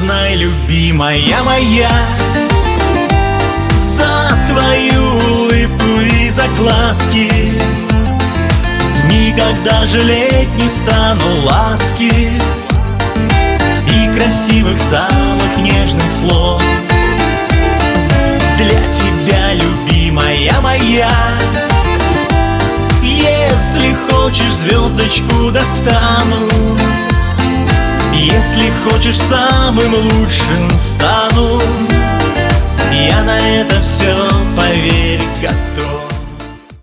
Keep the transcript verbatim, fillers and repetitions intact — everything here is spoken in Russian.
знай, любимая моя, за твою улыбку и за глазки никогда жалеть не стану ласки и красивых самых нежных слов. Для тебя, любимая моя, если хочешь, звездочку достану, если хочешь, самым лучшим стану. Я на это все, поверь, готов.